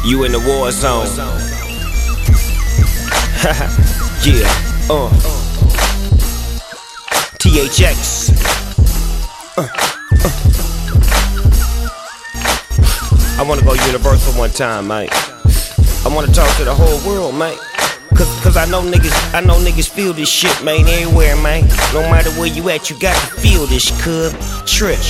You in the war zone. Yeah, THX. I wanna go universal one time, mate. I wanna talk to the whole world, mate. Cause I know niggas feel this shit, man, everywhere, man. No matter where you at, you got to feel this, cuz. Trip.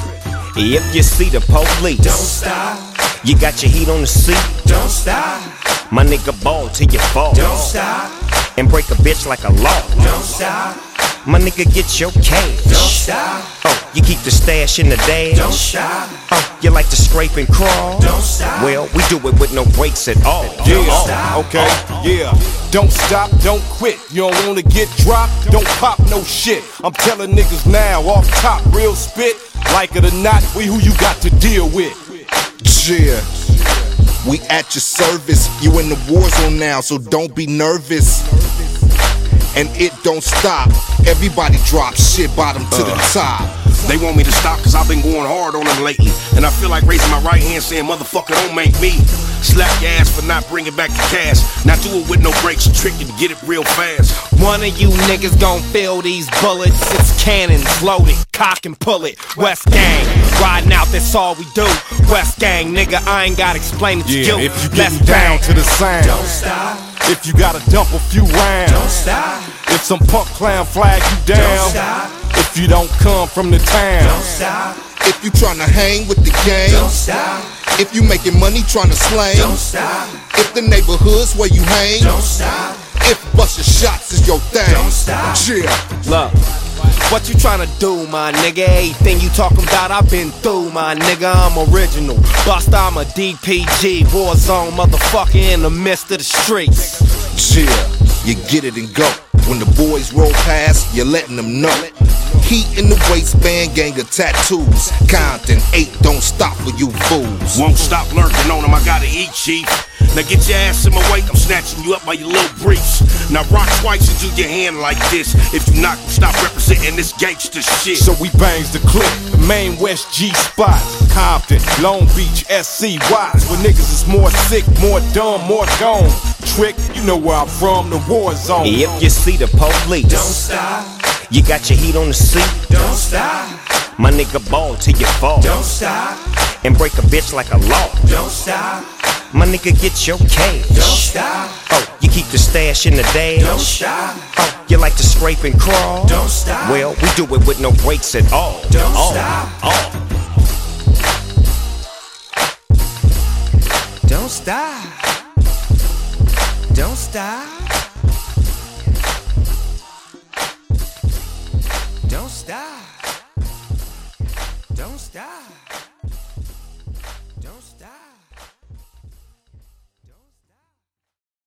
If you see the police, don't stop. You got your heat on the seat, Don't stop. my nigga ball till you fall. Don't stop. And break a bitch like a law. Don't stop. My nigga get your cash. Don't stop. Oh, you keep the stash in the dash. Don't stop. Oh, you like to scrape and crawl. Don't stop. Well, we do it with no brakes at all. stop. Okay, yeah. Don't stop, don't quit. You don't wanna get dropped, don't pop no shit. I'm telling niggas now, off top, real spit. Like it or not, we who you got to deal with. Yeah, we at your service. You in the war zone now, so don't be nervous. And it don't stop. Everybody drop shit bottom to the top. They want me to stop cause I've been going hard on them lately. And I feel like raising my right hand saying, motherfucker, don't make me. Slap your ass for not bringing back the cash. Now do it with no brakes, trick and get it real fast. One of you niggas gon' feel these bullets. It's cannons loaded, cock and pull it. West Gang, riding out, that's all we do. West Gang, nigga, I ain't gotta explain it to you. If you Let's get down bang. to the sound, Don't stop. if you gotta dump a few rounds, Don't stop. if some punk clown flag you Don't down, stop. if you don't come from the town, Don't stop. If you tryna hang with the gang, Don't stop. if you making money tryna slang, Don't stop. if the neighborhoods where you hang, Don't stop. if bustin' shots is your thing, Don't stop. yeah. Look, what you tryna do, my nigga? Everything you talking about, I've been through, my nigga. I'm original. Bust, I'm a DPG, war zone motherfucker in the midst of the streets. Yeah, you get it and go. When the boys roll past, you're letting them know. Heat in the waistband, gang of tattoos. Compton 8, don't stop for you fools. Won't stop lurking on them, I gotta eat, chief. Now get your ass in my way, I'm snatching you up by your little briefs. Now rock twice and do your hand like this. If you not, stop representing this gangster shit. so we bangs the clip. The main West G spots, Compton, Long Beach, SC, Watts. Where niggas is more sick, more dumb, more gone. Trick, you know where I'm from, the war zone. If you see the police, Don't stop. you got your heat on the seat, Don't stop. my nigga ball till you fall. Don't stop. And break a bitch like a law. Don't stop. My nigga get your cash. Don't stop. Oh, you keep the stash in the dash. Don't stop. Oh, you like to scrape and crawl. Don't stop. Well, we do it with no brakes at all. Don't all, stop. all. Don't stop. Don't stop. Don't stop. Don't stop. Don't stop.